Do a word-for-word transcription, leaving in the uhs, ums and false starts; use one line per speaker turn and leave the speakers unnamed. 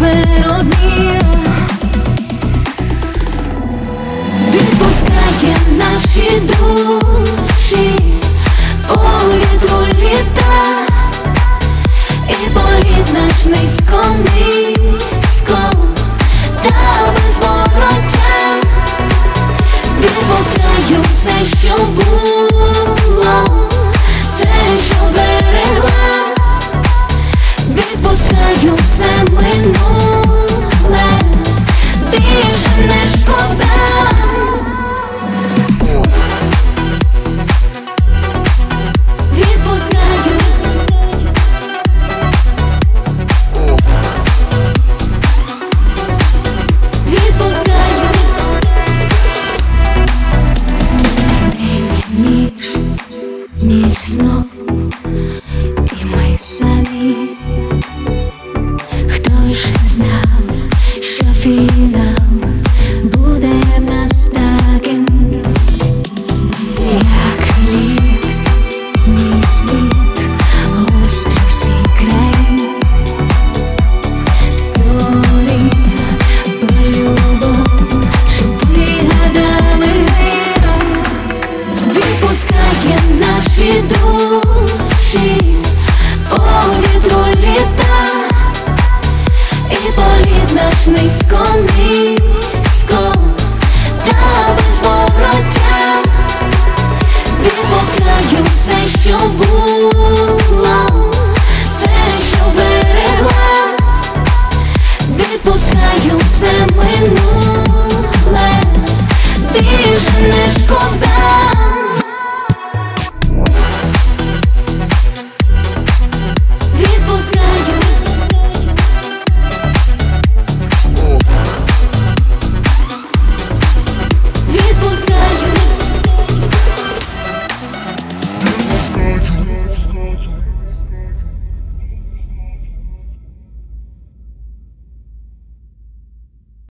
тепер одні. Відпускає наші душі, по вітру літа, і політ наш низько, низько, та без вороття. Відпускаю все, що було, все, що берегла. Відпускаю все минуле, більше не шкода. Відпускаю. Відпускаю. Ніч, ніч знов, і ми самі. Хто ж знав, що фінал буде в нас таким, як лід, мій світ, острів всі краї, в сторі про любов, щоб вигадали ми. Відпускає наші душі, по вітру літа, і політ наш низько, низько, та без вороття. Відпускаю все, що було, все, що берегла. Відпускаю все минуле, більше не шкода.